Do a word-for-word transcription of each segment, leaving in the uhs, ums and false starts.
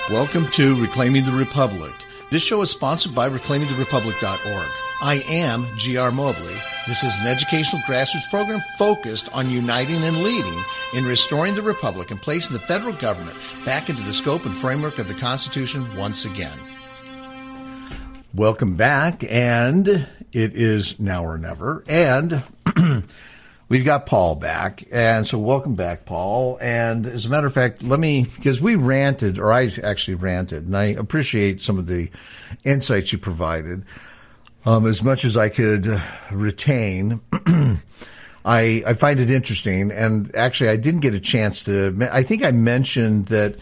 Welcome to Reclaiming the Republic. This show is sponsored by reclaiming the republic dot org. I am G R. Mobley. This is an educational grassroots program focused on uniting and leading in restoring the republic and placing the federal government back into the scope and framework of the Constitution once again. Welcome back, and it is now or never, and we've got Paul back, and so welcome back, Paul. And as a matter of fact, let me, because we ranted, or I actually ranted, and I appreciate some of the insights you provided. Um, as much as I could retain, I, I find it interesting, and actually I didn't get a chance to, I think I mentioned that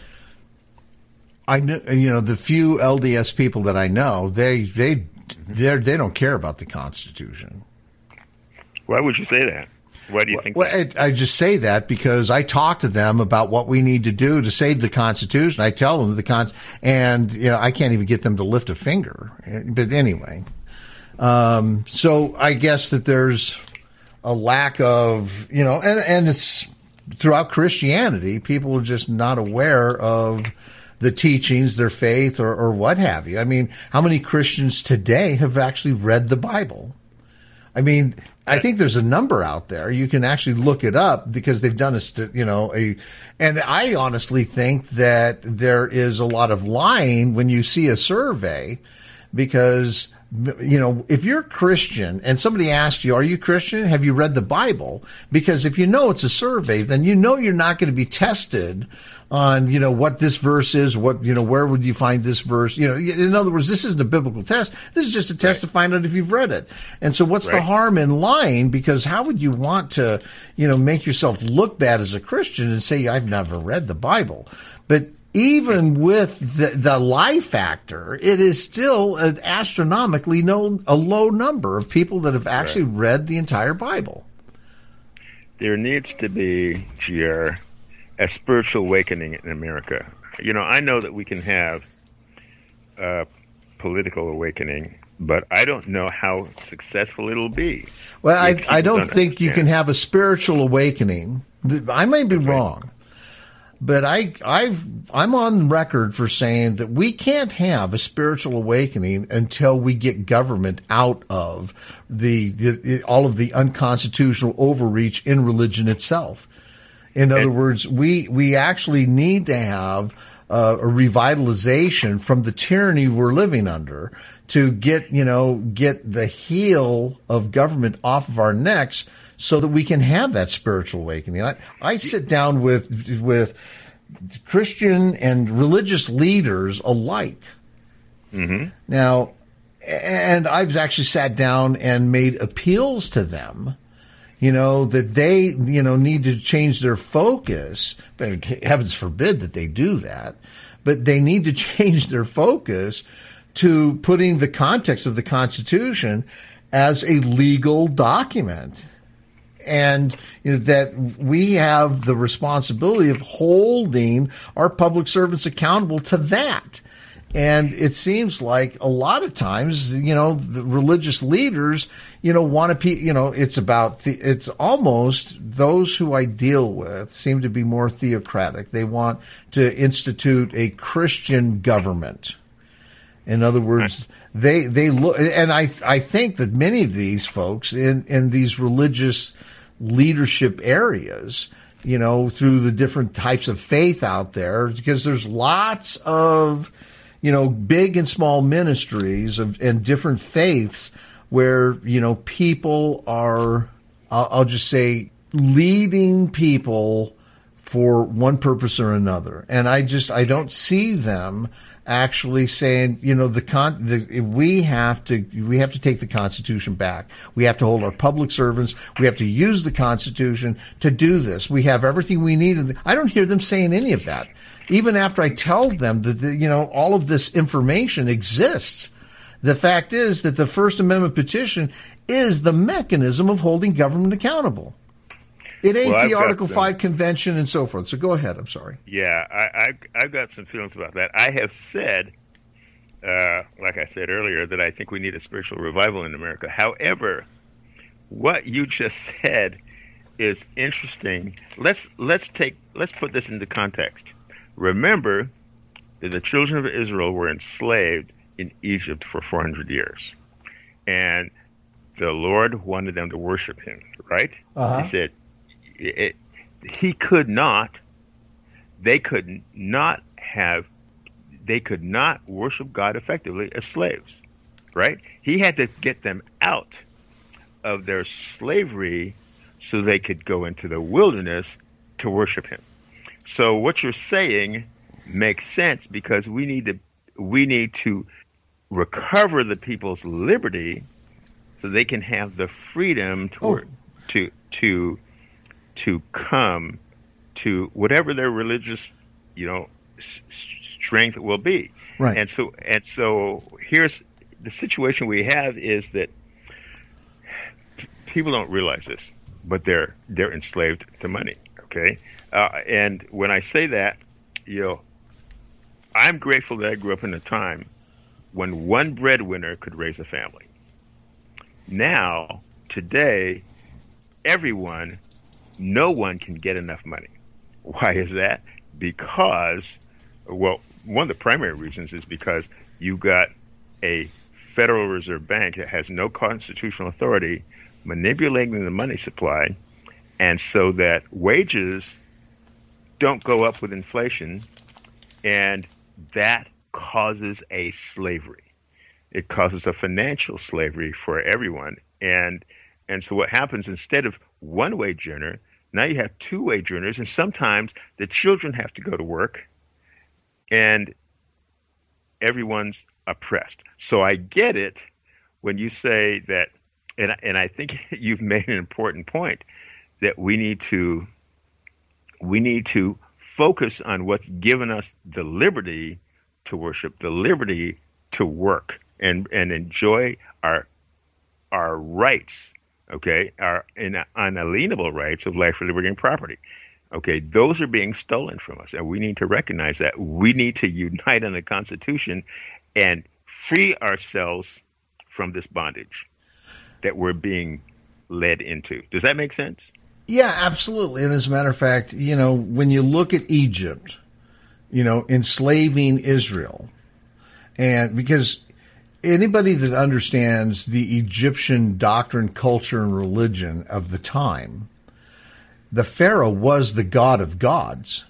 I knew, you know, the few L D S people that I know, they, they, they they don't care about the Constitution. Why would you say that? Why do you think well, that? I, I just say that because I talk to them about what we need to do to save the Constitution. I tell them the con, and you know I can't even get them to lift a finger. But anyway, um, so I guess that there's a lack of, you know, and and it's throughout Christianity, people are just not aware of the teachings, their faith, or, or what have you. I mean, how many Christians today have actually read the Bible? I mean, I think there's a number out there. You can actually look it up because they've done a, st- you know, a, and I honestly think that there is a lot of lying when you see a survey because, you know, if you're Christian and somebody asks you, are you Christian? Have you read the Bible? Because if you know it's a survey, then you know you're not going to be tested on, you know, what this verse is, what, you know, where would you find this verse? You know, in other words, this isn't a biblical test. This is just a test right. to find out if you've read it. And so what's right. the harm in lying? Because how would you want to, you know, make yourself look bad as a Christian and say, I've never read the Bible? But even with the, the lie factor, it is still an astronomically no, a low number of people that have actually right. read the entire Bible. There needs to be, G R, a spiritual awakening in America. You know, I know that we can have a political awakening, but I don't know how successful it'll be. Well, I, I don't, don't think understand. You can have a spiritual awakening. I may be right. wrong. But I, I've, I'm on record for saying that we can't have a spiritual awakening until we get government out of the, the all of the unconstitutional overreach in religion itself. In other and, words, we we actually need to have uh, a revitalization from the tyranny we're living under to get, you know, get the heel of government off of our necks so that we can have that spiritual awakening. I, I sit down with with Christian and religious leaders alike. Mm-hmm. Now, and I've actually sat down and made appeals to them, you know, that they, you know, need to change their focus. But heavens forbid that they do that. But they need to change their focus to putting the context of the Constitution as a legal document. And you know, that we have the responsibility of holding our public servants accountable to that. And it seems like a lot of times, you know, the religious leaders, you know, want to, pe- you know, it's about, the, it's almost those who I deal with seem to be more theocratic. They want to institute a Christian government. In other words, they, they look, and I, I think that many of these folks in, in these religious leadership areas, you know, through the different types of faith out there, because there's lots of, you know, big and small ministries of and different faiths where, you know, people are, I'll, I'll just say, leading people for one purpose or another. And I just, I don't see them actually saying, you know, the con, the, we have to, we have to take the Constitution back. We have to hold our public servants. We have to use the Constitution to do this. We have everything we need. I don't hear them saying any of that. Even after I tell them that, the, you know, all of this information exists. The fact is that the First Amendment petition is the mechanism of holding government accountable. It ain't well, the Article some, five convention and so forth. So go ahead. I'm sorry. Yeah, I, I, I've got some feelings about that. I have said, uh, like I said earlier, that I think we need a spiritual revival in America. However, what you just said is interesting. Let's let's take let's put this into context. Remember that the children of Israel were enslaved in Egypt for four hundred years. And the Lord wanted them to worship him, right? Uh-huh. He said it, he could not, they could not have, they could not worship God effectively as slaves, right? He had to get them out of their slavery so they could go into the wilderness to worship him. So what you're saying makes sense, because we need to we need to recover the people's liberty so they can have the freedom to oh. to to to come to whatever their religious, you know, s- strength will be. Right. And so and so here's the situation we have is that p- people don't realize this, but they're they're enslaved to money. Okay, uh, and when I say that, you know, I'm grateful that I grew up in a time when one breadwinner could raise a family. Now, today, everyone, no one can get enough money. Why is that? Because, well, one of the primary reasons is because you've got a Federal Reserve Bank that has no constitutional authority manipulating the money supply, and so that wages don't go up with inflation, and that causes a slavery. It causes a financial slavery for everyone. And and so what happens, instead of one wage earner, now you have two wage earners, and sometimes the children have to go to work, and everyone's oppressed. So I get it when you say that, and and I think you've made an important point, that we need to we need to focus on what's given us the liberty to worship, the liberty to work and and enjoy our our rights, okay, our unalienable rights of life, liberty, and property. Okay, those are being stolen from us, and we need to recognize that. We need to unite on the Constitution and free ourselves from this bondage that we're being led into. Does that make sense? Yeah, absolutely. And as a matter of fact, you know, when you look at Egypt, you know, enslaving Israel, and because anybody that understands the Egyptian doctrine, culture, and religion of the time, the Pharaoh was the god of gods.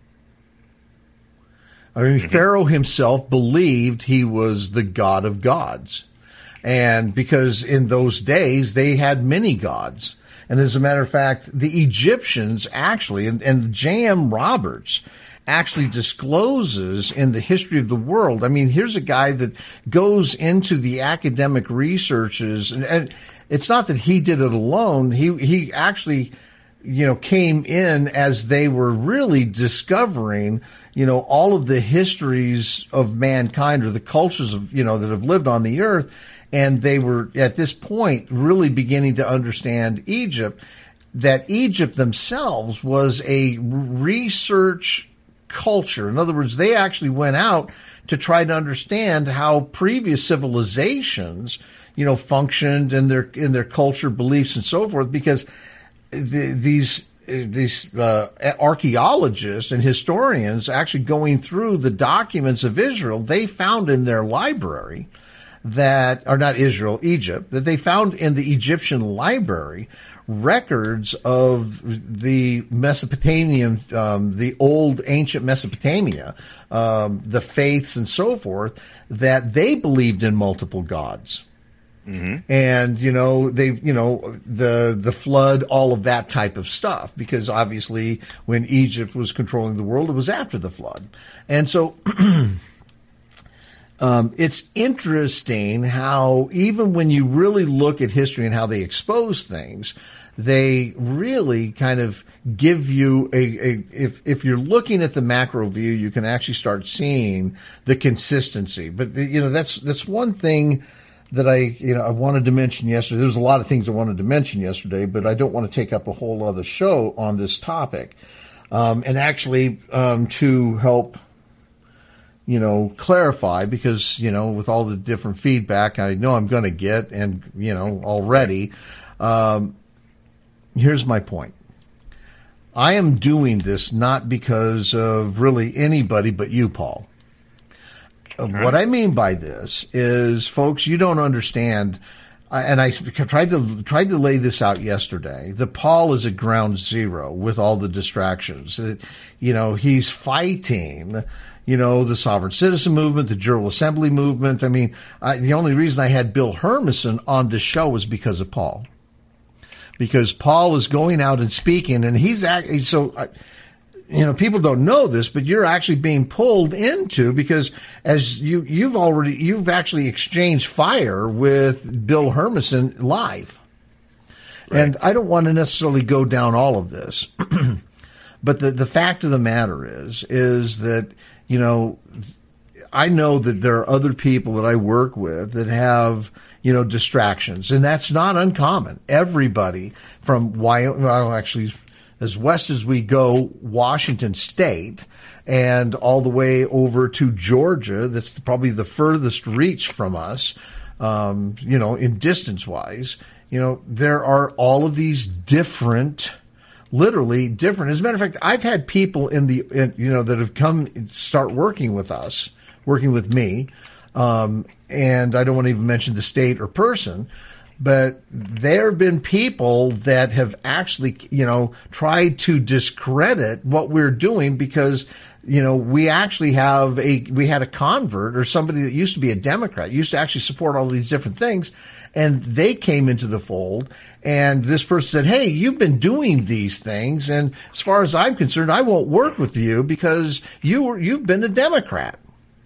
I mean, mm-hmm. Pharaoh himself believed he was the god of gods. And because in those days, they had many gods. And as a matter of fact, the Egyptians actually, and, and J M Roberts actually discloses in the history of the world. I mean, here's a guy that goes into the academic researches, and, and it's not that he did it alone. He he actually, you know, came in as they were really discovering, you know, all of the histories of mankind, or the cultures of, you know, that have lived on the earth. And they were, at this point, really beginning to understand Egypt, that Egypt themselves was a research culture. In other words, they actually went out to try to understand how previous civilizations, you know, functioned in their in their culture, beliefs, and so forth, because the, these these uh, archaeologists and historians actually going through the documents of Israel, they found in their library that, or not Israel, Egypt, that they found in the Egyptian library records of the Mesopotamian, um, the old ancient Mesopotamia, um, the faiths and so forth, that they believed in multiple gods. Mm-hmm. And, you know, they, you know, the, the flood, all of that type of stuff, because obviously when Egypt was controlling the world, it was after the flood. And so, Um, it's interesting how even when you really look at history and how they expose things, they really kind of give you a, a if if you're looking at the macro view, you can actually start seeing the consistency. But you know, that's that's one thing that I you know I wanted to mention yesterday. There's a lot of things I wanted to mention yesterday, but I don't want to take up a whole other show on this topic. Um, and actually, um, to help, you know, clarify, because, you know, with all the different feedback I know I'm going to get, and, you know, already, um, here's my point. I am doing this not because of really anybody but you, Paul. What I mean by this is, folks, you don't understand. And I tried to tried to lay this out yesterday. That Paul is at ground zero with all the distractions. You know, he's fighting, you know, the sovereign citizen movement, the General Assembly movement. I mean, I, the only reason I had Bill Hermanson on this show was because of Paul. Because Paul is going out and speaking, and he's actually so. You know, people don't know this, but you're actually being pulled into, because as you, you've already, you've actually exchanged fire with Bill Hermanson live. Right. And I don't want to necessarily go down all of this, but the, the fact of the matter is, is that, you know, I know that there are other people that I work with that have, you know, distractions, and that's not uncommon. Everybody from Wyoming, well, actually, as west as we go, Washington State, and all the way over to Georgia. That's probably the furthest reach from us, um, you know, in distance-wise. You know, there are all of these different, literally different. As a matter of fact, I've had people in the, in, you know, that have come start working with us, working with me, um, and I don't want to even mention the state or person, but there have been people that have actually, you know, tried to discredit what we're doing because, you know, we actually have a, we had a convert or somebody that used to be a Democrat, used to actually support all these different things. And they came into the fold, and this person said, hey, you've been doing these things, and as far as I'm concerned, I won't work with you because you were, you've been a Democrat.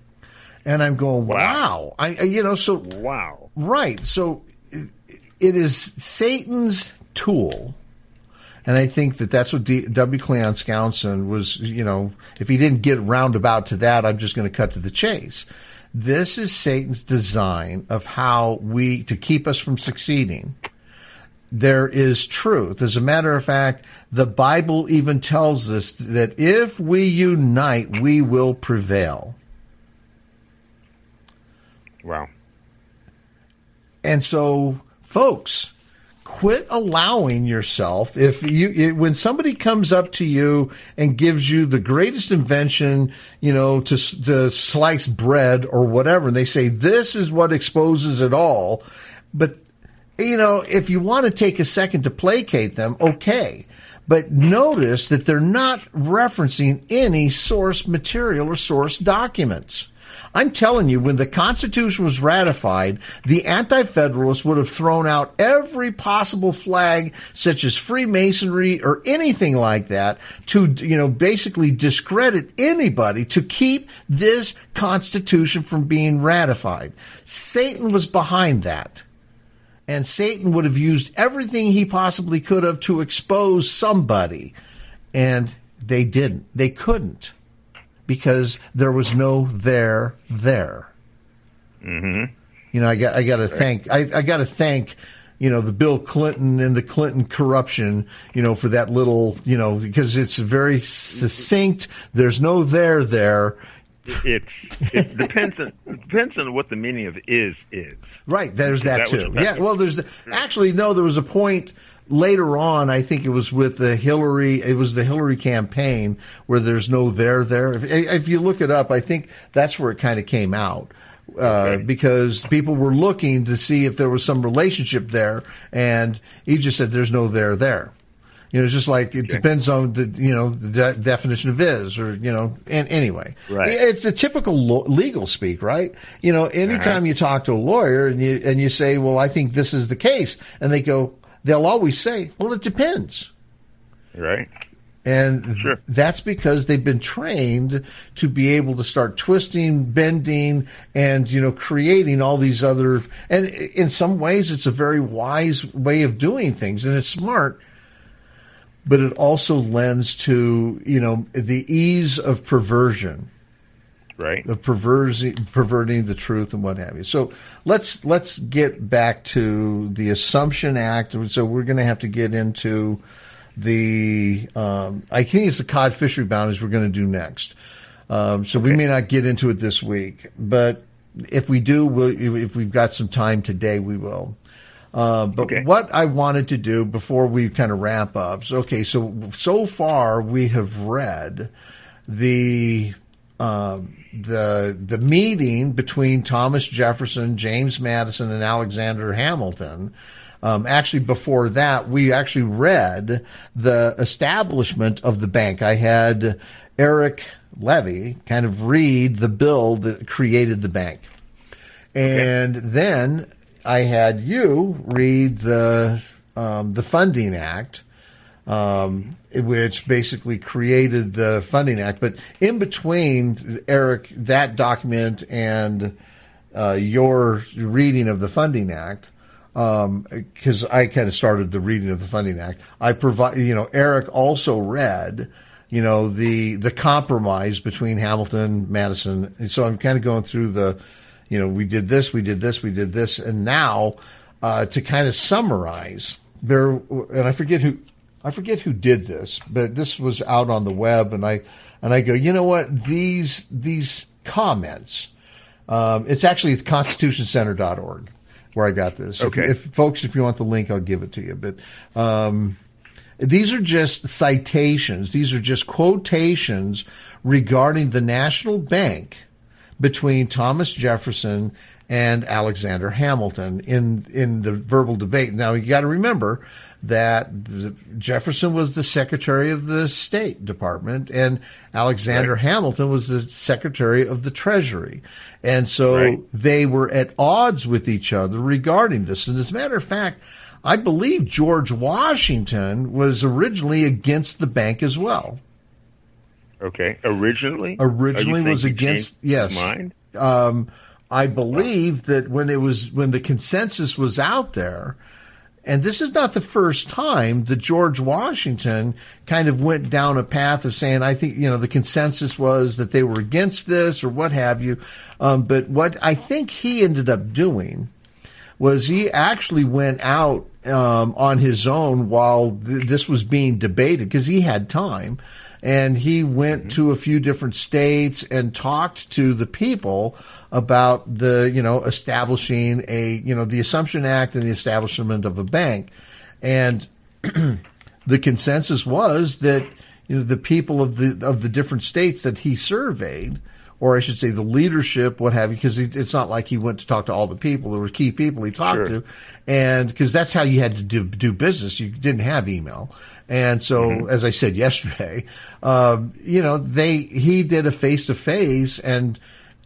And I'm going, wow. wow. I, you know, so. Wow. Right. So, it is Satan's tool, and I think that that's what D- W. Cleon Skousen was, you know, if he didn't get roundabout to that, I'm just going to cut to the chase. This is Satan's design of how we, to keep us from succeeding. There is truth. As a matter of fact, the Bible even tells us that if we unite, we will prevail. Wow. And so, folks, quit allowing yourself, if you, it, when somebody comes up to you and gives you the greatest invention, you know, to, to slice bread or whatever, and they say, this is what exposes it all. But, you know, if you want to take a second to placate them, okay. But notice that they're not referencing any source material or source documents. I'm telling you, when the Constitution was ratified, the Anti-Federalists would have thrown out every possible flag, such as Freemasonry or anything like that, to, you know, basically discredit anybody to keep this Constitution from being ratified. Satan was behind that. And Satan would have used everything he possibly could have to expose somebody. And they didn't. They couldn't. Because there was no there there. Mm-hmm. You know, I got I got to thank I, I got to thank, you know, the Bill Clinton and the Clinton corruption, you know, for that little, you know, because it's very succinct. There's no there there. It's it depends on it depends on what the meaning of is is. Right. There's that, that too. Was, yeah. Well, there's the, actually no. There was a point. Later on, I think it was with the Hillary, it was the Hillary campaign where there's no there there. If, if you look it up, I think that's where it kind of came out. Uh, okay. Because people were looking to see if there was some relationship there, and he just said there's no there there. You know, it's just like it okay. depends on the, you know, the de- definition of is, or, you know, and anyway, right. It's a typical lo- legal speak, right? You know, anytime uh-huh. you talk to a lawyer and you, and you say, well, I think this is the case, and they go, they'll always say, well, it depends. Right. And sure. that's because they've been trained to be able to start twisting, bending, and, you know, creating all these other, and in some ways it's a very wise way of doing things, and it's smart, but it also lends to, you know, the ease of perversion. Right. Of perversing, perverting the truth and what have you. So let's let's get back to the Assumption Act. So we're going to have to get into the, um, I think it's the cod fishery boundaries we're going to do next. Um, so okay. we may not get into it this week, but if we do, we'll, if we've got some time today, we will. Uh, but okay. what I wanted to do before we kind of wrap up, so, okay, so so far we have read the uh, the the meeting between Thomas Jefferson, James Madison, and Alexander Hamilton. Um, actually, before that, we actually read the establishment of the bank. I had Eric Levy kind of read the bill that created the bank. And okay. then I had you read the um, the Funding Act, um, which basically created the Funding Act. But in between, Eric, that document and uh, your reading of the Funding Act, because um, I kind of started the reading of the Funding Act, I provide, you know, Eric also read, you know, the the compromise between Hamilton, Madison. And so I'm kind of going through the, you know, we did this, we did this, we did this, and now uh, to kind of summarize there, and I forget who, I forget who did this, but this was out on the web, and I and I go, you know what, these these comments, um, it's actually at constitution center dot org where I got this. Okay, if, if folks, if you want the link, I'll give it to you. But um, these are just citations; these are just quotations regarding the national bank between Thomas Jefferson and Alexander Hamilton in in the verbal debate. Now, you got to remember that Jefferson was the Secretary of the State Department and Alexander right. Hamilton was the Secretary of the Treasury. And so right. they were at odds with each other regarding this. And as a matter of fact, I believe George Washington was originally against the bank as well. Okay. Originally? Originally was against, yes. His mind? Um, I believe wow. that when it was, when the consensus was out there, and this is not the first time that George Washington kind of went down a path of saying, I think, you know, the consensus was that they were against this or what have you. Um, but what I think he ended up doing was he actually went out um, on his own while th- this was being debated because he had time. And he went mm-hmm. to a few different states and talked to the people about the, you know, establishing a, you know, the Assumption Act and the establishment of a bank. And the consensus was that, you know, the people of the, of the different states that he surveyed, or I should say the leadership, what have you, because it's not like he went to talk to all the people. There were key people he talked sure. to. And because that's how you had to do, do business. You didn't have email. And so, mm-hmm. as I said yesterday, um, you know, they he did a face to face, and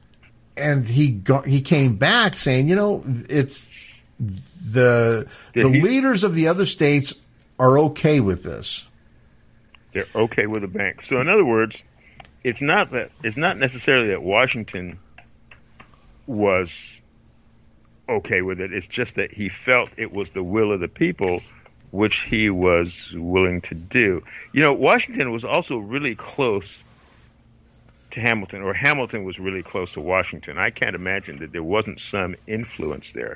and he got, he came back saying, you know, it's the did the he, leaders of the other states are okay with this. They're okay with the bank. So, in other words, it's not that it's not necessarily that Washington was okay with it. It's just that he felt it was the will of the people, which he was willing to do. You know, Washington was also really close to Hamilton, or Hamilton was really close to Washington. I can't imagine that there wasn't some influence there.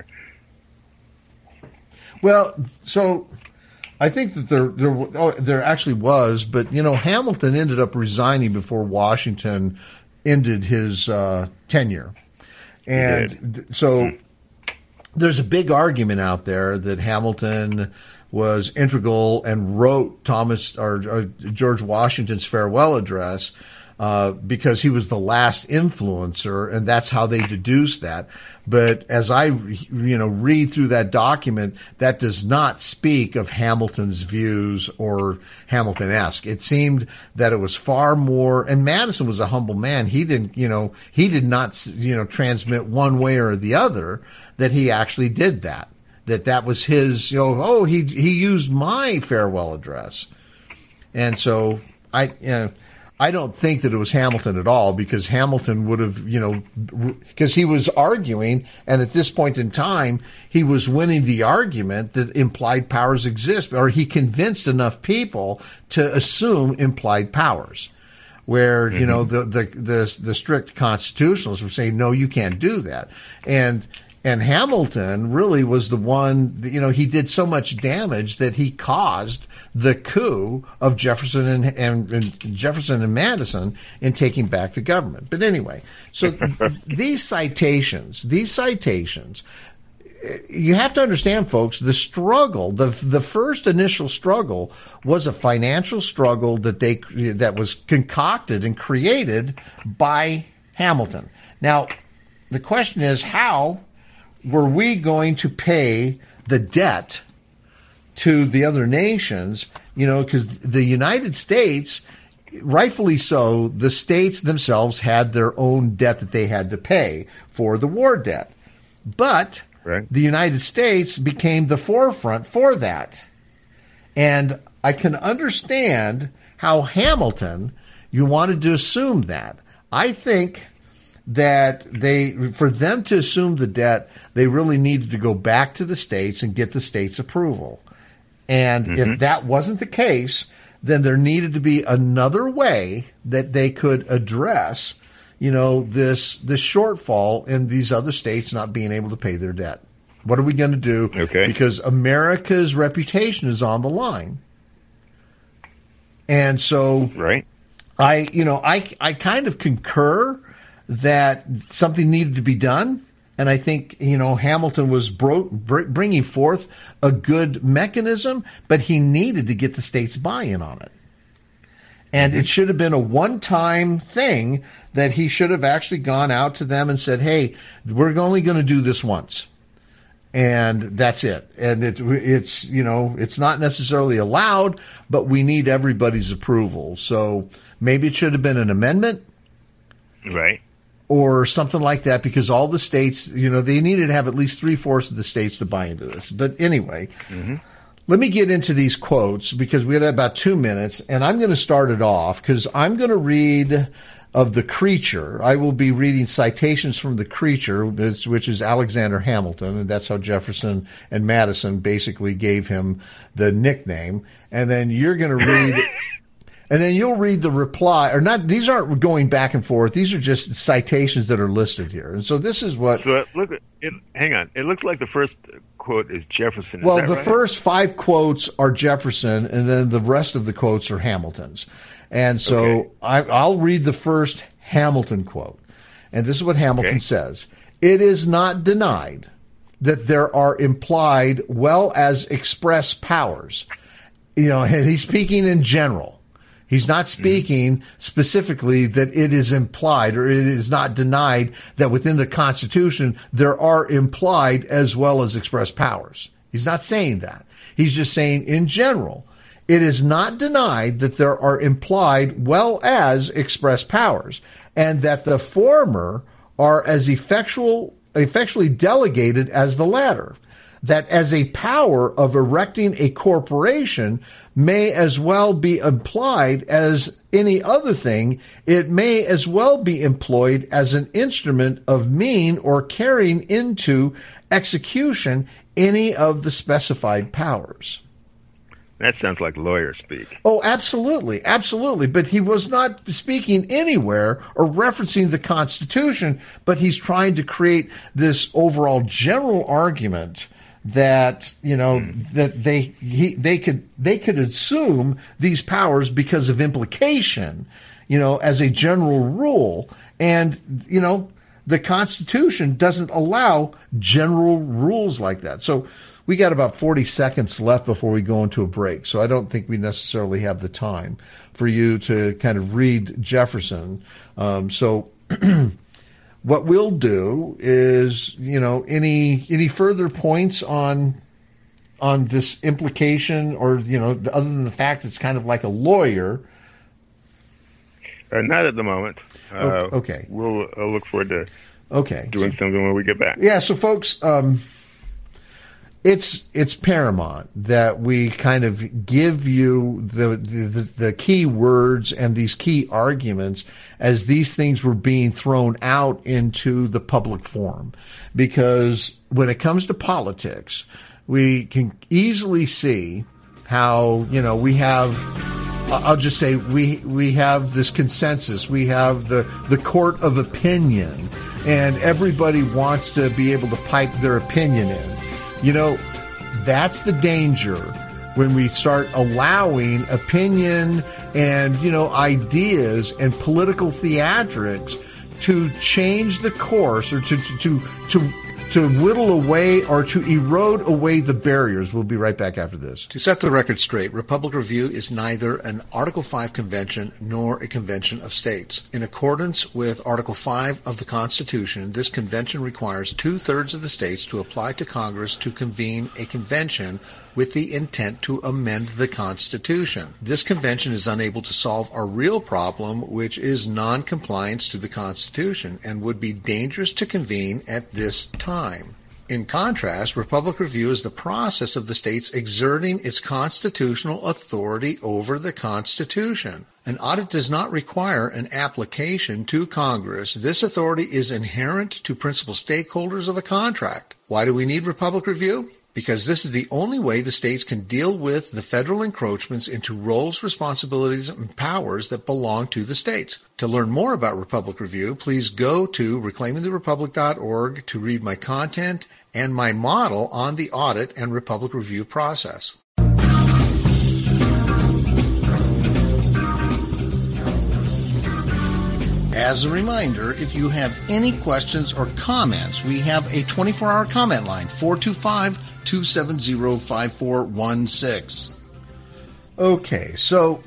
Well, so I think that there there, oh, there actually was, but, you know, Hamilton ended up resigning before Washington ended his uh, tenure. And th- so mm. there's a big argument out there that Hamilton was integral and wrote Thomas or, or George Washington's farewell address uh, because he was the last influencer, and that's how they deduced that. But as I, you know, read through that document, that does not speak of Hamilton's views or Hamilton-esque. It seemed that it was far more, and Madison was a humble man. He didn't, you know, he did not, you know, transmit one way or the other that he actually did that. That that was his, you know, oh, he he used my farewell address. And so I, you know, I don't think that it was Hamilton at all, because Hamilton would have, you know, because he was arguing, and at this point in time, he was winning the argument that implied powers exist, or he convinced enough people to assume implied powers. Where, mm-hmm. you know, the, the, the, the strict constitutionalists were saying, no, you can't do that. And, And Hamilton really was the one, you know, he did so much damage that he caused the coup of Jefferson and, and, and Jefferson and Madison in taking back the government. But anyway, so these citations, these citations, you have to understand, folks, the struggle, the the first initial struggle was a financial struggle that they that was concocted and created by Hamilton. Now, the question is, how were we going to pay the debt to the other nations? You know, because the United States, rightfully so, the states themselves had their own debt that they had to pay for the war debt. But right. the United States became the forefront for that. And I can understand how Hamilton, you wanted to assume that. I think that they, for them to assume the debt, they really needed to go back to the states and get the states' approval. And mm-hmm. if that wasn't the case, then there needed to be another way that they could address, you know, this this shortfall in these other states not being able to pay their debt. What are we going to do? Okay. Because America's reputation is on the line. And so right. I, you know, I, I kind of concur that something needed to be done. And I think, you know, Hamilton was bro- br- bringing forth a good mechanism, but he needed to get the states' buy-in on it. And mm-hmm. it should have been a one-time thing that he should have actually gone out to them and said, hey, we're only going to do this once. And that's it. And it, it's, you know, it's not necessarily allowed, but we need everybody's approval. So maybe it should have been an amendment. Right. Or something like that, because all the states, you know, they needed to have at least three-fourths of the states to buy into this. But anyway, mm-hmm. let me get into these quotes, because we had about two minutes, and I'm going to start it off, because I'm going to read of The Creature. I will be reading citations from The Creature, which is Alexander Hamilton, and that's how Jefferson and Madison basically gave him the nickname. And then you're going to read... And then you'll read the reply, or not. These aren't going back and forth. These are just citations that are listed here. And so this is what. So look, it, hang on. It looks like the first quote is Jefferson. Is well, that the right? first five quotes are Jefferson, and then the rest of the quotes are Hamilton's. And so okay. I, I'll read the first Hamilton quote. And this is what Hamilton okay. says. It is not denied that there are implied well as express powers. You know, and he's speaking in general. He's not speaking specifically that it is implied or it is not denied that within the Constitution there are implied as well as express powers. He's not saying that. He's just saying in general, it is not denied that there are implied well as express powers, and that the former are as effectual, effectually delegated as the latter. That as a power of erecting a corporation may as well be implied as any other thing, it may as well be employed as an instrument of mean or carrying into execution any of the specified powers. That sounds like lawyer speak. Oh, absolutely. Absolutely. But he was not speaking anywhere or referencing the Constitution, but he's trying to create this overall general argument that, you know, mm. that they he, they could they could assume these powers because of implication, you know, as a general rule. And, you know, the Constitution doesn't allow general rules like that. So we got about forty seconds left before we go into a break. So I don't think we necessarily have the time for you to kind of read Jefferson. Um, so what we'll do is, you know, any any further points on on this implication, or, you know, other than the fact it's kind of like a lawyer. Uh, not at the moment. Uh, okay. We'll I'll look forward to okay. doing something when we get back. Yeah, so folks, um, it's it's paramount that we kind of give you the, the the key words and these key arguments as these things were being thrown out into the public forum. Because when it comes to politics, we can easily see how, you know, we have... I'll just say we we have this consensus. We have the, the court of opinion, and everybody wants to be able to pipe their opinion in. You know, that's the danger when we start allowing opinion and, you know, ideas and political theatrics to change the course, or to to to, to to whittle away or to erode away the barriers. We'll be right back after this. To set the record straight, Republic Review is neither an Article five convention nor a convention of states. In accordance with Article five of the Constitution, this convention requires two-thirds of the states to apply to Congress to convene a convention with the intent to amend the Constitution. This convention is unable to solve our real problem, which is non-compliance to the Constitution, and would be dangerous to convene at this time. In contrast, Republic Review is the process of the states exerting its constitutional authority over the Constitution. An audit does not require an application to Congress. This authority is inherent to principal stakeholders of a contract. Why do we need Republic Review? Because this is the only way the states can deal with the federal encroachments into roles, responsibilities, and powers that belong to the states. To learn more about Republic Review, please go to reclaiming the republic dot org to read my content and my model on the audit and Republic Review process. As a reminder, if you have any questions or comments, we have a twenty-four hour comment line, four two five, two seven zero, five four one six. Okay, so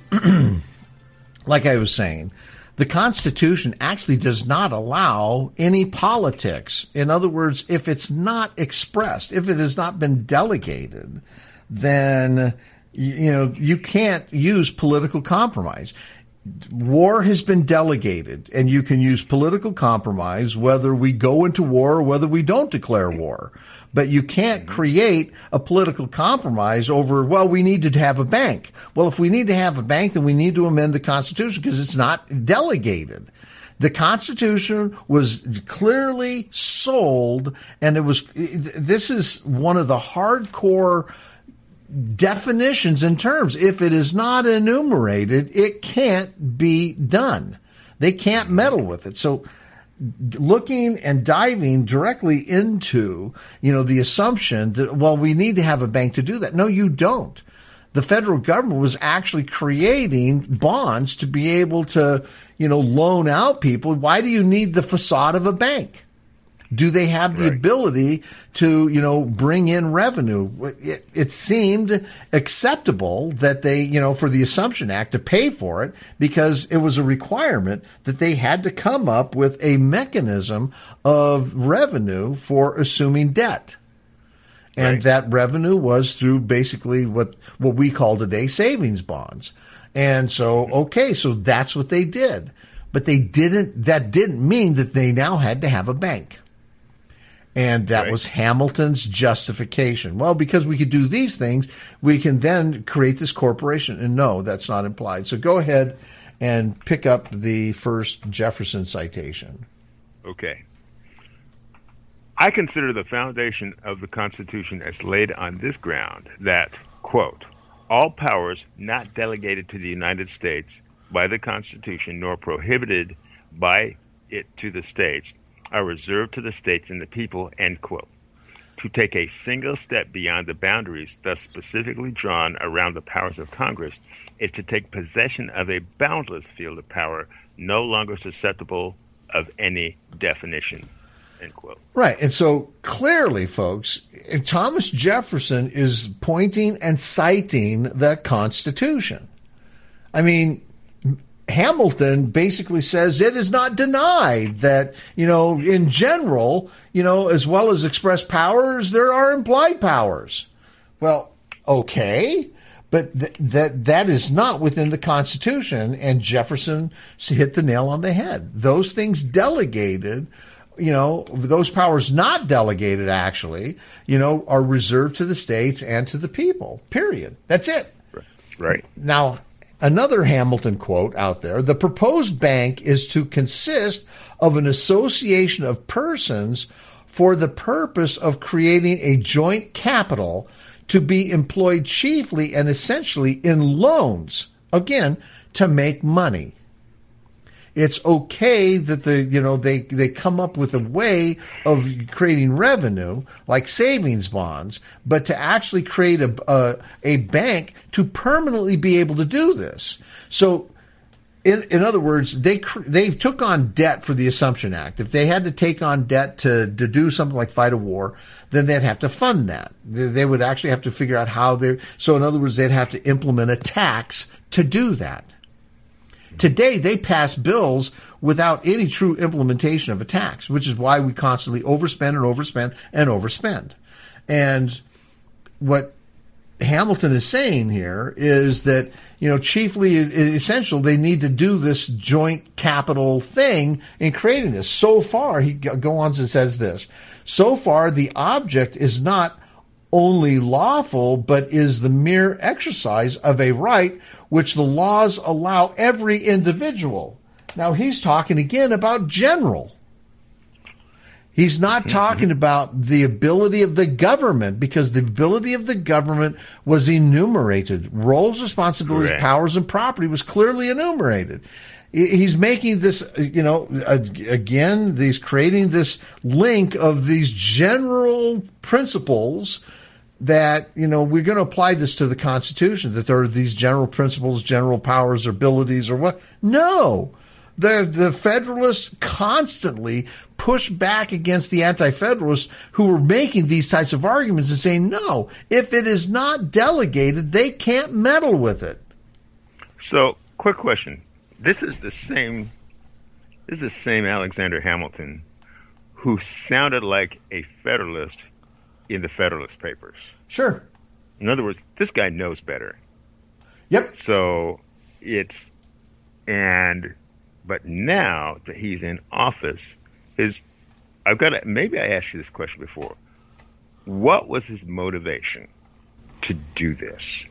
like I was saying, the Constitution actually does not allow any politics. In other words, if it's not expressed, if it has not been delegated, then you know you can't use political compromise. War has been delegated, and you can use political compromise whether we go into war or whether we don't declare war. But you can't create a political compromise over, well, we need to have a bank. Well, if we need to have a bank, then we need to amend the Constitution because it's not delegated. The Constitution was clearly sold, and it was. This is one of the hardcore definitions in terms. If it is not enumerated, it can't be done. They can't meddle with it. So looking and diving directly into, you know, the assumption that, well, we need to have a bank to do that. No, you don't. The federal government was actually creating bonds to be able to, you know, loan out people. Why do you need the facade of a bank? Do they have the right. ability to, you know, bring in revenue? It, it seemed acceptable that they, you know, for the Assumption Act to pay for it because it was a requirement that they had to come up with a mechanism of revenue for assuming debt. And right. that revenue was through basically what, what we call today savings bonds. And so, okay, so that's what they did. But they didn't, that didn't mean that they now had to have a bank. And that right. was Hamilton's justification. Well, because we could do these things, we can then create this corporation. And no, that's not implied. So go ahead and pick up the first Jefferson citation. Okay. I consider the foundation of the Constitution as laid on this ground that, quote, all powers not delegated to the United States by the Constitution nor prohibited by it to the states are reserved to the states and the people, end quote. To take a single step beyond the boundaries thus specifically drawn around the powers of Congress is to take possession of a boundless field of power no longer susceptible of any definition, end quote. Right. And so clearly, folks, Thomas Jefferson is pointing and citing the Constitution. I mean, Hamilton basically says it is not denied that, you know, in general, you know, as well as express powers, there are implied powers. Well, okay, but th- that that is not within the Constitution, and Jefferson hit the nail on the head. Those things delegated, you know, those powers not delegated actually, you know, are reserved to the states and to the people, period. That's it. Right. Now, another Hamilton quote out there, the proposed bank is to consist of an association of persons for the purpose of creating a joint capital to be employed chiefly and essentially in loans, again, to make money. It's okay that the you know they, they come up with a way of creating revenue like savings bonds, but to actually create a, a a bank to permanently be able to do this. So in, in other words, they they took on debt for the Assumption Act. If they had to take on debt to, to do something like fight a war, then they'd have to fund that. They, they would actually have to figure out how they. So in other words, they'd have to implement a tax to do that. Today, they pass bills without any true implementation of a tax, which is why we constantly overspend and overspend and overspend. And what Hamilton is saying here is that, you know, chiefly essential, they need to do this joint capital thing in creating this. So far, he goes on and says this, so far the object is not only lawful, but is the mere exercise of a right which the laws allow every individual. Now, he's talking again about general. He's not talking about the ability of the government, because the ability of the government was enumerated. Roles, responsibilities, Correct. powers, and property was clearly enumerated. He's making this, you know, again, he's creating this link of these general principles that, you know, we're going to apply this to the Constitution, that there are these general principles, general powers, or abilities, or what. No. The the Federalists constantly push back against the Anti-Federalists who were making these types of arguments and saying, no, if it is not delegated, they can't meddle with it. So, quick question. This is the same, this is the same Alexander Hamilton who sounded like a Federalist in the Federalist Papers. Sure. In other words, this guy knows better. Yep. So it's, and, but now that he's in office, his, I've got to, maybe I asked you this question before. What was his motivation to do this?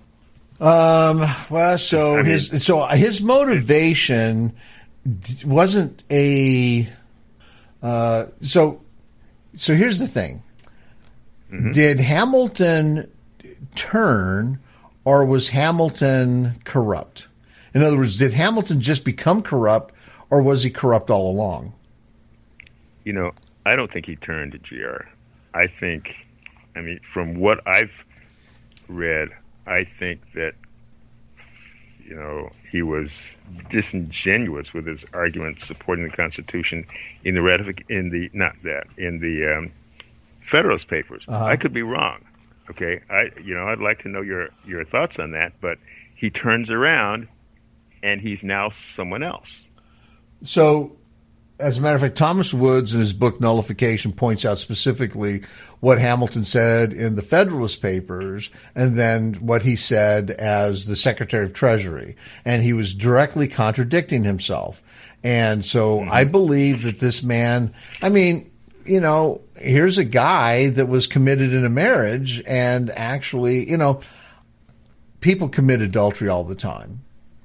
Um, well, so I mean, his, so his motivation wasn't a, uh, so, so here's the thing. Mm-hmm. Did Hamilton turn, or was Hamilton corrupt? In other words, did Hamilton just become corrupt, or was he corrupt all along? You know, I don't think he turned to G R. I think, I mean, from what I've read, I think that, you know, he was disingenuous with his arguments supporting the Constitution in the ratific in the not that in the um, Federalist Papers. Uh-huh. I could be wrong. Okay, I you know I'd like to know your your thoughts on that. But he turns around, and he's now someone else. So, as a matter of fact, Thomas Woods in his book Nullification points out specifically what Hamilton said in the Federalist Papers and then what he said as the Secretary of Treasury. And he was directly contradicting himself. And so mm-hmm. I believe that this man, I mean, you know, here's a guy that was committed in a marriage, and actually, you know, people commit adultery all the time.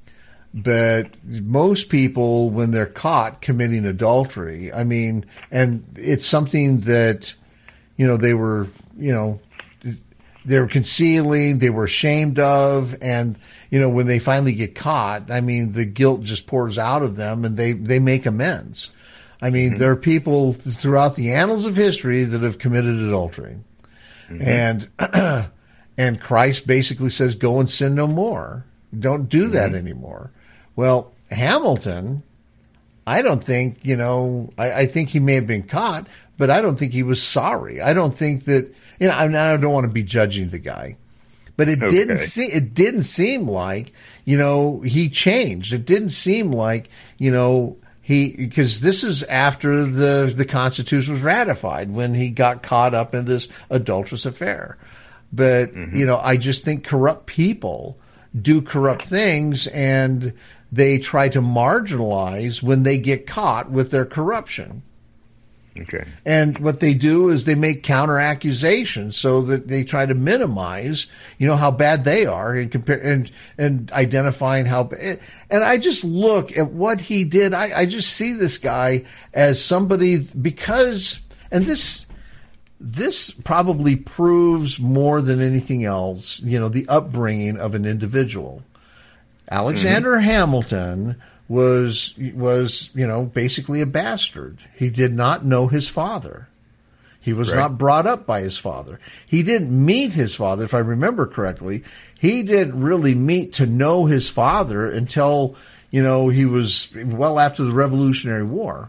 But most people, when they're caught committing adultery, I mean, and it's something that, you know, they were, you know, they were concealing, they were ashamed of, and, you know, when they finally get caught, I mean, the guilt just pours out of them, and they, they make amends. I mean, mm-hmm. there are people throughout the annals of history that have committed adultery. Mm-hmm. And, and Christ basically says, go and sin no more. Don't do that mm-hmm. anymore. Well, Hamilton, I don't think, you know, I, I think he may have been caught, but I don't think he was sorry. I don't think that, you know, I, I don't want to be judging the guy, but it okay. didn't see, it didn't seem like, you know, he changed. It didn't seem like, you know, he, because this is after the, the Constitution was ratified, when he got caught up in this adulterous affair. But, mm-hmm. you know, I just think corrupt people do corrupt things, and they try to marginalize when they get caught with their corruption. Okay. And what they do is they make counter accusations so that they try to minimize, you know, how bad they are, and compare and and identifying how. And I just look at what he did. I, I just see this guy as somebody, because, and this this probably proves more than anything else, you know, the upbringing of an individual. Alexander mm-hmm. Hamilton was, was, you know, basically a bastard. He did not know his father. He was right. not brought up by his father. He didn't meet his father, if I remember correctly. He didn't really meet to know his father until, you know, he was well after the Revolutionary War.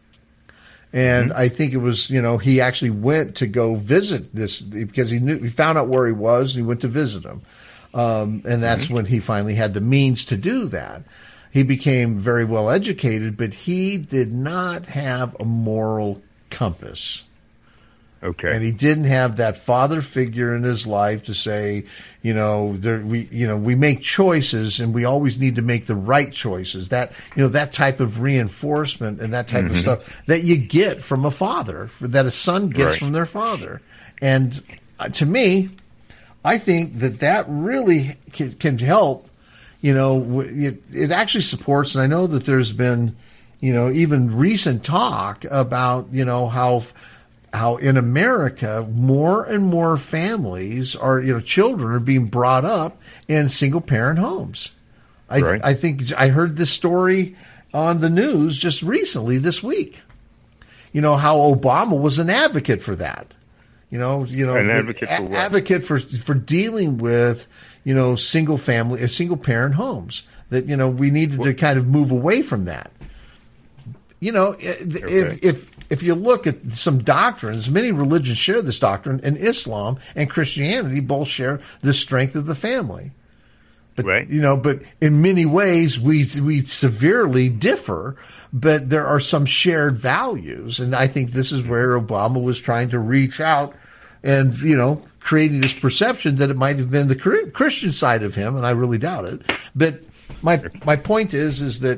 And mm-hmm. I think it was, you know, he actually went to go visit this because he knew, he found out where he was and he went to visit him. Um, and that's mm-hmm. when he finally had the means to do that. He became very well educated, but he did not have a moral compass. Okay. And he didn't have that father figure in his life to say, you know, there, we, you know, we make choices and we always need to make the right choices. That, you know, that type of reinforcement and that type mm-hmm. of stuff that you get from a father, that a son gets right. from their father. And uh, to me, I think that that really can, can help, you know, it, it actually supports, and I know that there's been, you know, even recent talk about, you know, how, how in America, more and more families are, you know, children are being brought up in single parent homes. I, right. I think I heard this story on the news just recently this week. You know, how Obama was an advocate for that. You know, you know, an advocate for what? Advocate for, for dealing with, you know, single family, uh, single parent homes that, you know, we needed what? to kind of move away from that. You know, okay. if, if, If you look at some doctrines, many religions share this doctrine, and Islam and Christianity both share the strength of the family. But, right. you know, but in many ways we we severely differ, but there are some shared values. And I think this is where Obama was trying to reach out and, you know, creating this perception that it might have been the Christian side of him, and I really doubt it. But my my point is, is that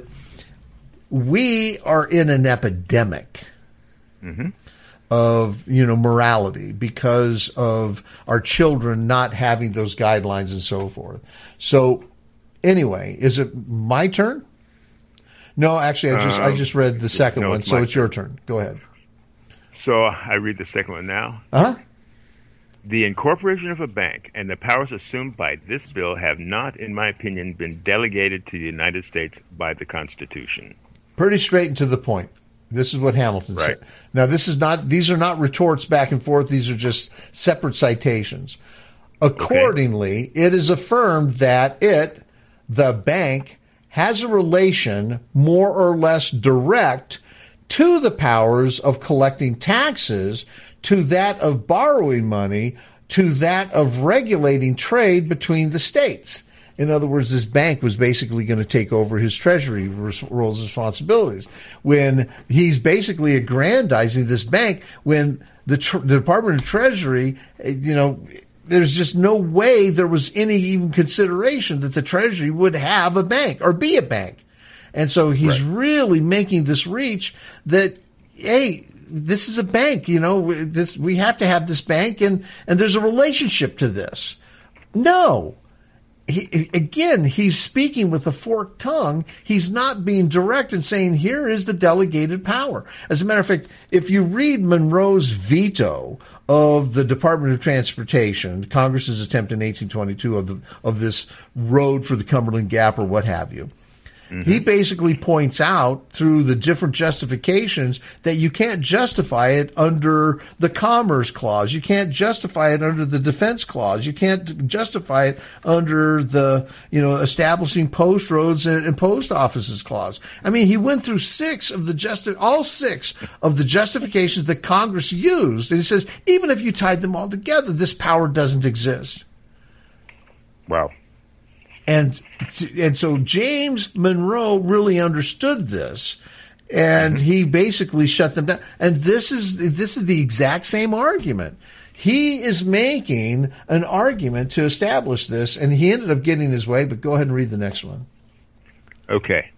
we are in an epidemic. Mm-hmm. Of, you know, morality because of our children not having those guidelines and so forth. So anyway, is it my turn? No, actually, I just um, I just read the second no, one, so it's turn. your turn. Go ahead. So I read the second one now. Uh-huh. The incorporation of a bank and the powers assumed by this bill have not, in my opinion, been delegated to the United States by the Constitution. Pretty straight and to the point. This is what Hamilton right. said. Now, this is not; these are not retorts back and forth. These are just separate citations. Accordingly, okay. it is affirmed that it, the bank, has a relation more or less direct to the powers of collecting taxes, to that of borrowing money, to that of regulating trade between the states. In other words, this bank was basically going to take over his treasury roles and responsibilities. When he's basically aggrandizing this bank, when the, tr- the Department of Treasury, you know, there's just no way there was any even consideration that the Treasury would have a bank or be a bank. And so he's right. really making this reach that, hey, this is a bank, you know, this, we have to have this bank, and, and there's a relationship to this. No. He, again, he's speaking with a forked tongue. He's not being direct and saying, here is the delegated power. As a matter of fact, if you read Monroe's veto of the Department of Transportation, Congress's attempt in eighteen twenty-two of the of this road for the Cumberland Gap or what have you, mm-hmm. he basically points out through the different justifications that you can't justify it under the Commerce Clause. You can't justify it under the Defense Clause. You can't justify it under the, you know, establishing post roads and, and post offices clause. I mean, he went through six of the justi- all six of the justifications that Congress used. And he says, even if you tied them all together, this power doesn't exist. Wow. And and so James Monroe really understood this, and mm-hmm. he basically shut them down. And this is this is the exact same argument. He is making an argument to establish this, and he ended up getting his way. But go ahead and read the next one. Okay.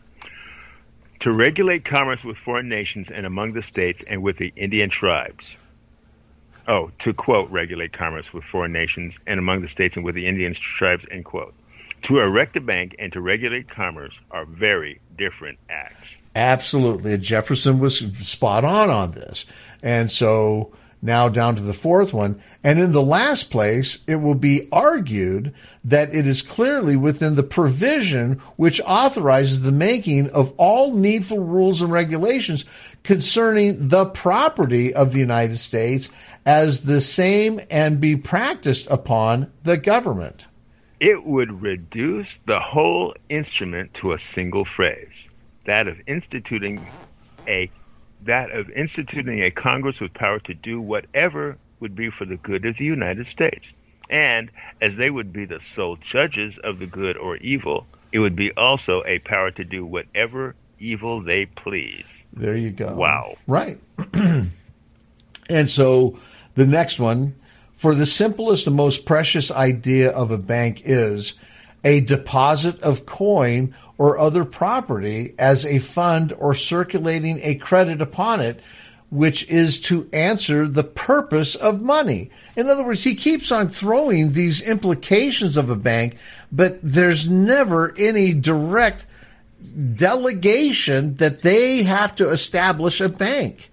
To regulate commerce with foreign nations and among the states and with the Indian tribes. Oh, to quote, regulate commerce with foreign nations and among the states and with the Indian tribes, end quote. To erect a bank and to regulate commerce are very different acts. Absolutely. Jefferson was spot on on this. And so now down to the fourth one. And in the last place, it will be argued that it is clearly within the provision which authorizes the making of all needful rules and regulations concerning the property of the United States as the same and be practiced upon the government. it would reduce the whole instrument to a single phrase, that of instituting a that of instituting a Congress with power to do whatever would be for the good of the United States. And as they would be the sole judges of the good or evil, it would be also a power to do whatever evil they please. There you go. Wow. Right. And so the next one, for the simplest and most precious idea of a bank is a deposit of coin or other property as a fund or circulating a credit upon it, which is to answer the purpose of money. In other words, he keeps on throwing these implications of a bank, but there's never any direct delegation that they have to establish a bank.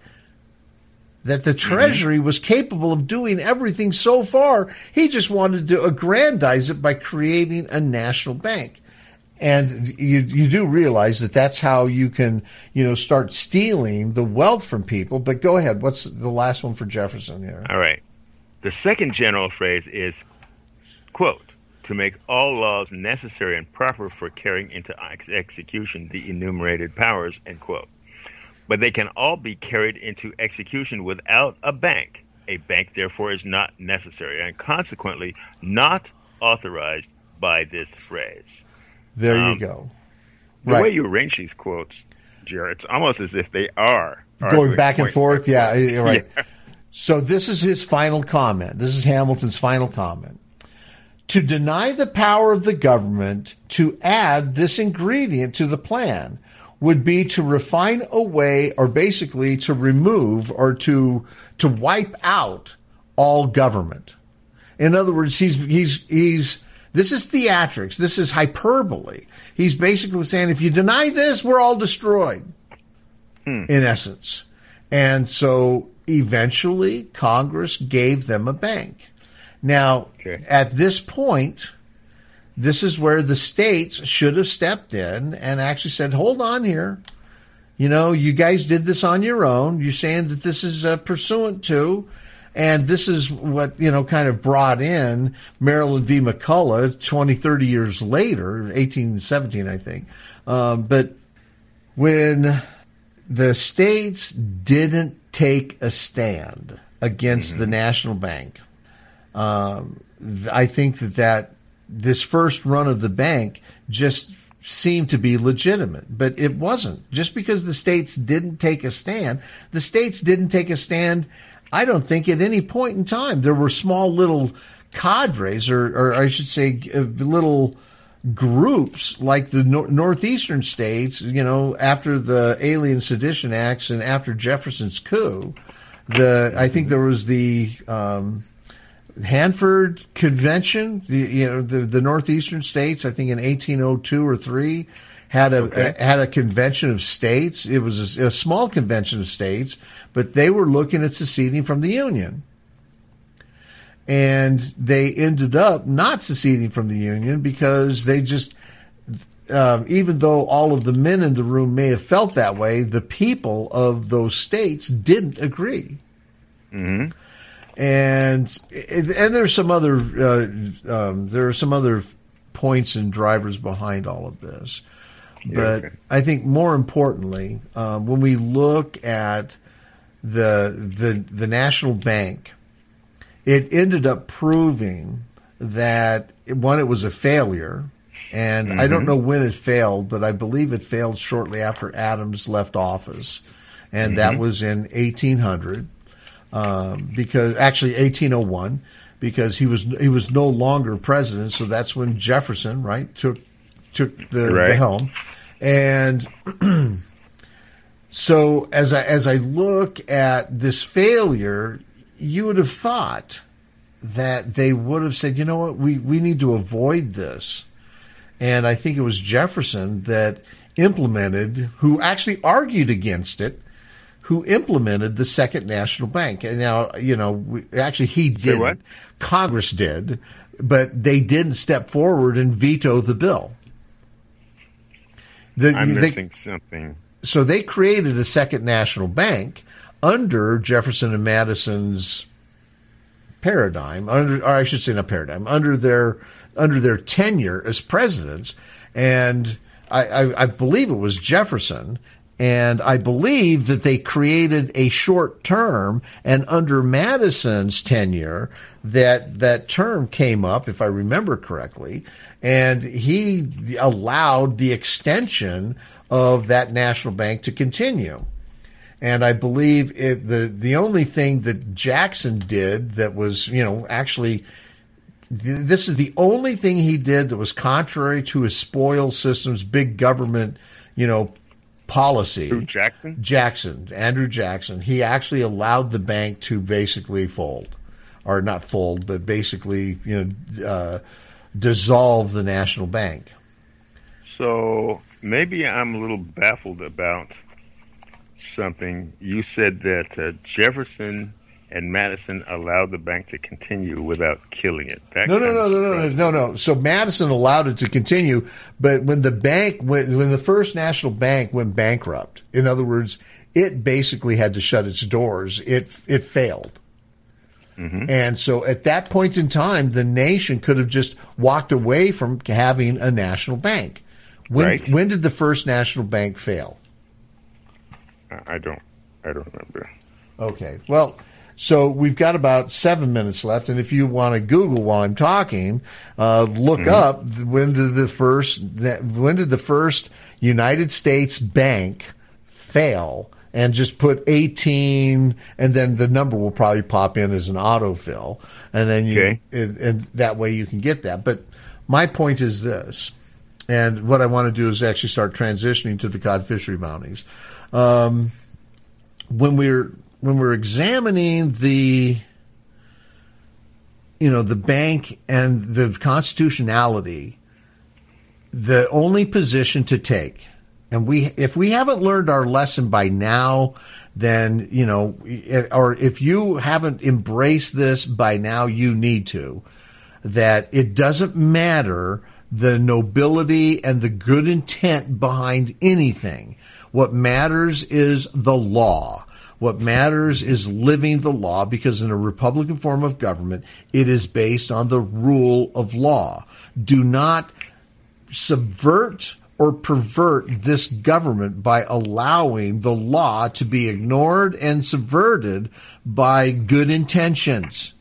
That the Treasury mm-hmm. was capable of doing everything so far. He just wanted to aggrandize it by creating a national bank. And you you do realize that that's how you can, you know, start stealing the wealth from people. But go ahead. What's the last one for Jefferson here? All right. The second general phrase is, quote, to make all laws necessary and proper for carrying into ex- execution the enumerated powers, end quote. But they can all be carried into execution without a bank. A bank, therefore, is not necessary and consequently not authorized by this phrase. There um, you go. The right. way you arrange these quotes, Jared, it's almost as if they are going back and forth. Yeah, you're right. Yeah. So this is his final comment. This is Hamilton's final comment. To deny the power of the government to add this ingredient to the plan would be to refine away, or basically to remove or to to wipe out all government. In other words, he's he's he's this is theatrics. This is hyperbole. He's basically saying, if you deny this, we're all destroyed, hmm. in essence. And so eventually Congress gave them a bank. Now, okay. At this point, this is where the states should have stepped in and actually said, hold on here. You know, you guys did this on your own. You're saying that this is uh, pursuant to, and this is what, you know, kind of brought in Maryland v. McCulloch twenty, thirty years later, eighteen seventeen, I think. Um, but when the states didn't take a stand against mm-hmm. the national bank, um, I think that that this first run of the bank just seemed to be legitimate, but it wasn't. Just because the states didn't take a stand, the states didn't take a stand, I don't think, at any point in time. There were small little cadres, or, or I should say little groups like the nor- northeastern states, you know, after the Alien Sedition Acts and after Jefferson's coup. The I think there was the um, Hanford Convention, the, you know, the, the northeastern states, I think in eighteen oh two or three, had a, okay. a had a convention of states. It was a, a small convention of states, but they were looking at seceding from the Union. And they ended up not seceding from the Union because they just, um, even though all of the men in the room may have felt that way, the people of those states didn't agree. Mm-hmm. And and there's some other uh, um, there are some other points and drivers behind all of this, but yeah, okay. I think more importantly, um, when we look at the the the national bank, it ended up proving that one, it was a failure, and mm-hmm. I don't know when it failed, but I believe it failed shortly after Adams left office, and mm-hmm. that was in eighteen hundred. Um, because actually eighteen oh one, because he was he was no longer president, so that's when Jefferson right took took the, right. the helm, and so as I as I look at this failure, you would have thought that they would have said, you know what, we we need to avoid this, and I think it was Jefferson that implemented, who actually argued against it, who implemented the Second National Bank. And now, you know, we, actually he did. What? Congress did, but they didn't step forward and veto the bill. The, I'm they, missing something. So they created a Second National Bank under Jefferson and Madison's paradigm, under, or I should say not paradigm, under their under their tenure as presidents, and I, I, I believe it was Jefferson, and I believe that they created a short term, and under Madison's tenure, that that term came up, if I remember correctly, and he allowed the extension of that national bank to continue. And I believe it, the the only thing that Jackson did that was, you know, actually, th- this is the only thing he did that was contrary to his spoils system's big government, you know, policy. Andrew Jackson? Jackson, Andrew Jackson. He actually allowed the bank to basically fold, or not fold, but basically, you know, uh, dissolve the national bank. So maybe I'm a little baffled about something. You said that uh, Jefferson and Madison allowed the bank to continue without killing it. That No, no, kind no, of no, no, no, no, no. So Madison allowed it to continue, but when the bank, when, when the First National Bank went bankrupt, in other words, it basically had to shut its doors. It it failed. Mm-hmm. And so at that point in time, the nation could have just walked away from having a national bank. When Right. when did the First National Bank fail? I don't. I don't remember. Okay. Well, so we've got about seven minutes left, and if you want to Google while I'm talking, uh, look Mm-hmm. up when did the first when did the first United States bank fail, and just put eighteen, and then the number will probably pop in as an autofill, and then you Okay. and, and that way you can get that. But my point is this, and what I want to do is actually start transitioning to the cod fishery bounties. Um, when we're when we're examining the you know the bank and the constitutionality, the only position to take, and we if we haven't learned our lesson by now, then you know, or if you haven't embraced this by now, you need to. That it doesn't matter the nobility and the good intent behind anything. What matters is the law. What matters is living the law, because in a Republican form of government, it is based on the rule of law. Do not subvert or pervert this government by allowing the law to be ignored and subverted by good intentions.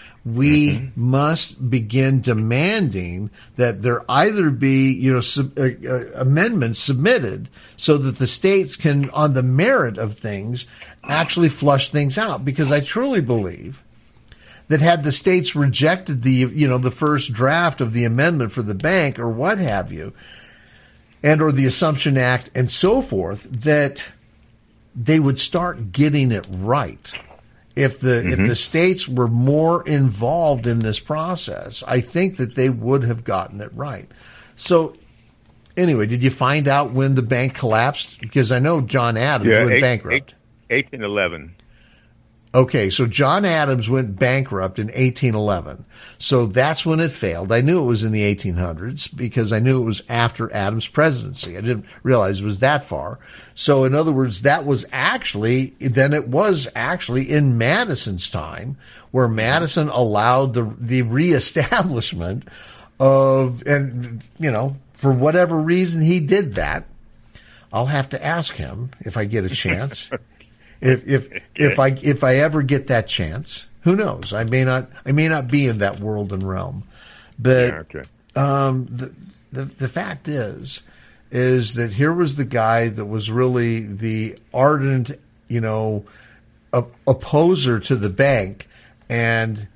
We mm-hmm. must begin demanding that there either be, you know, sub, uh, uh, amendments submitted so that the states can, on the merit of things, actually flush things out. Because I truly believe that had the states rejected the, you know, the first draft of the amendment for the bank or what have you, and or the Assumption Act and so forth, that they would start getting it right. If the mm-hmm. if the states were more involved in this process, I think that they would have gotten it right. So, anyway, did you find out when the bank collapsed? Because I know John Adams yeah, went eight, bankrupt. eighteen eleven. Okay, so John Adams went bankrupt in eighteen eleven. So that's when it failed. I knew it was in the eighteen hundreds because I knew it was after Adams' presidency. I didn't realize it was that far. So in other words, that was actually, then it was actually in Madison's time, where Madison allowed the, the reestablishment of, and, you know, for whatever reason he did that. I'll have to ask him if I get a chance. If if if I if I ever get that chance, who knows? I may not I may not be in that world and realm, but Yeah, okay. um, the, the the fact is is that here was the guy that was really the ardent, you know, op- opposer to the bank, and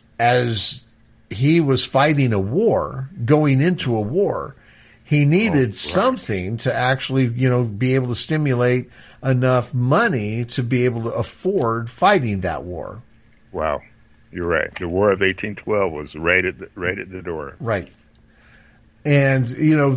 as he was fighting a war, going into a war, he needed Oh, right. something to actually, you know, be able to stimulate enough money to be able to afford fighting that war. Wow, you're right. The War of eighteen twelve was right at the, right at the door. Right. And, you know,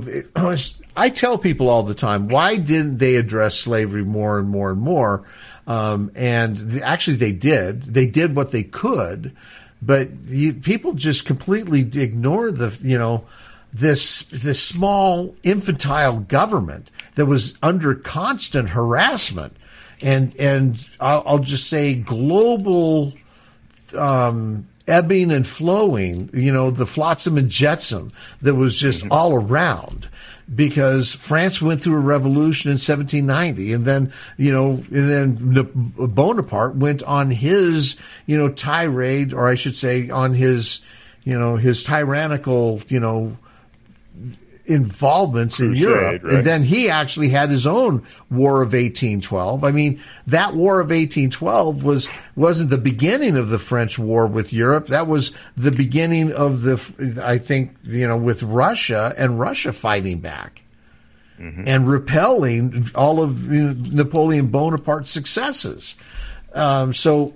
I tell people all the time, why didn't they address slavery more and more and more? Um, and actually they did. They did what they could, but you, people just completely ignore the, you know, this this small infantile government that was under constant harassment, and and I'll, I'll just say global um, ebbing and flowing, you know, the flotsam and jetsam that was just mm-hmm. all around. Because France went through a revolution in seventeen ninety, and then, you know, and then Bonaparte went on his, you know, tirade, or I should say on his, you know, his tyrannical, you know, involvements in Crusade, Europe. right? And then he actually had his own War of eighteen twelve. I mean, that War of eighteen twelve was, wasn't the beginning of the French war with Europe. That was the beginning of the, I think, you know, with Russia and Russia fighting back mm-hmm. and repelling all of you know, Napoleon Bonaparte's successes. Um, so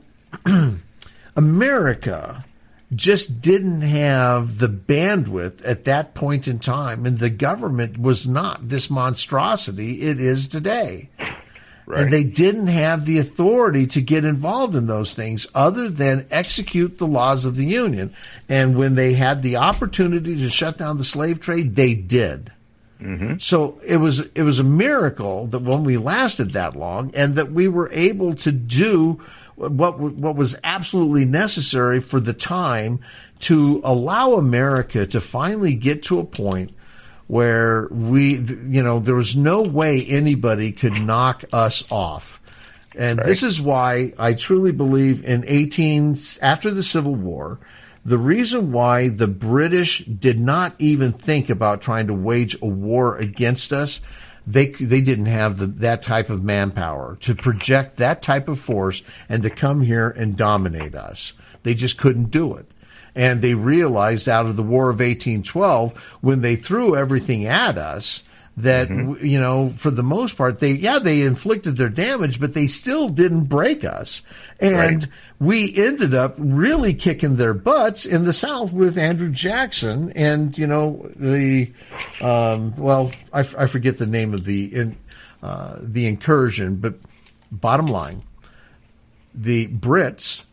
America just didn't have the bandwidth at that point in time, and the government was not this monstrosity it is today. Right. And they didn't have the authority to get involved in those things other than execute the laws of the Union. And when they had the opportunity to shut down the slave trade, they did. Mm-hmm. So it was it was a miracle that when we lasted that long and that we were able to do what what was absolutely necessary for the time to allow America to finally get to a point where we, you know, there was no way anybody could knock us off. And right. This is why I truly believe in eighteen, after the Civil War, the reason why the British did not even think about trying to wage a war against us, They they didn't have the, that type of manpower to project that type of force and to come here and dominate us. They just couldn't do it. And they realized out of the War of eighteen twelve, when they threw everything at us, that, mm-hmm. you know, for the most part, they, yeah, they inflicted their damage, but they still didn't break us. And right. we ended up really kicking their butts in the South with Andrew Jackson and, you know, the, um, well, I, I forget the name of the, in, uh, the incursion, but bottom line, the Brits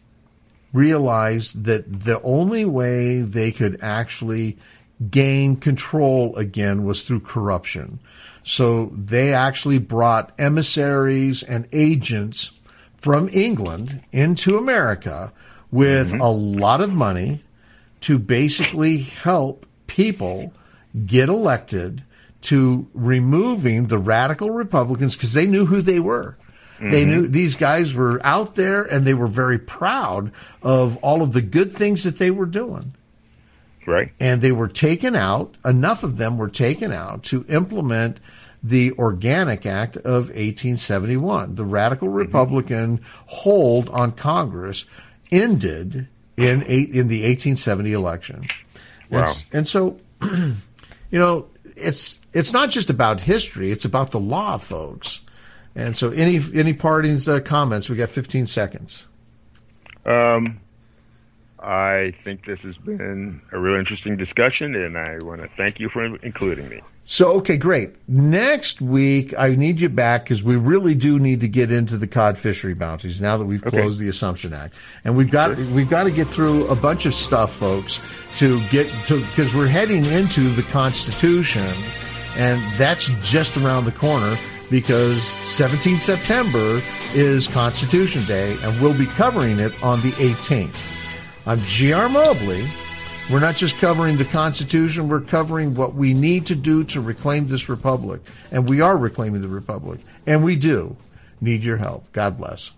realized that the only way they could actually gain control again was through corruption. So they actually brought emissaries and agents from England into America with mm-hmm. a lot of money to basically help people get elected to removing the radical Republicans because they knew who they were. Mm-hmm. They knew these guys were out there and they were very proud of all of the good things that they were doing. Right. And they were taken out, enough of them were taken out to implement the Organic Act of eighteen seventy-one. The radical Republican mm-hmm. hold on Congress ended in eight, in the eighteen seventy election. Wow. And, and so, you know, it's it's not just about history, it's about the law, folks. And so any any parting uh, comments? We got fifteen seconds. Um I think this has been a real interesting discussion, and I want to thank you for including me. So, okay, great. Next week, I need you back because we really do need to get into the cod fishery bounties now that we've closed okay. the Assumption Act, and we've got sure. we've got to get through a bunch of stuff, folks, to get to because we're heading into the Constitution, and that's just around the corner. Because seventeenth September is Constitution Day, and we'll be covering it on the eighteenth. I'm G R Mobley. We're not just covering the Constitution, we're covering what we need to do to reclaim this republic. And we are reclaiming the republic. And we do need your help. God bless.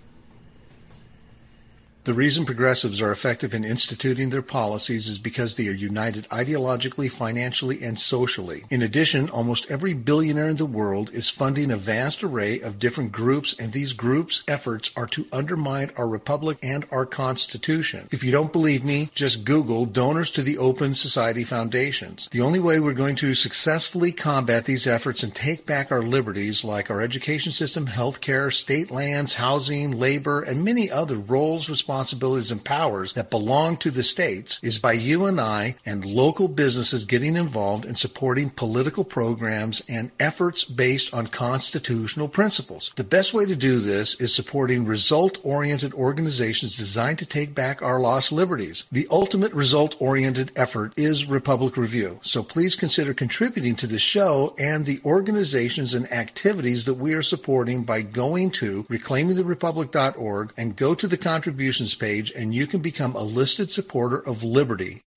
The reason progressives are effective in instituting their policies is because they are united ideologically, financially, and socially. In addition, almost every billionaire in the world is funding a vast array of different groups, and these groups' efforts are to undermine our republic and our Constitution. If you don't believe me, just Google donors to the Open Society Foundations. The only way we're going to successfully combat these efforts and take back our liberties, like our education system, health care, state lands, housing, labor, and many other roles, responsibilities, responsibilities and powers that belong to the states is by you and I and local businesses getting involved in supporting political programs and efforts based on constitutional principles. The best way to do this is supporting result-oriented organizations designed to take back our lost liberties. The ultimate result-oriented effort is Republic Review, so please consider contributing to the show and the organizations and activities that we are supporting by going to reclaiming the republic dot org and go to the contributions donations page, and you can become a listed supporter of liberty.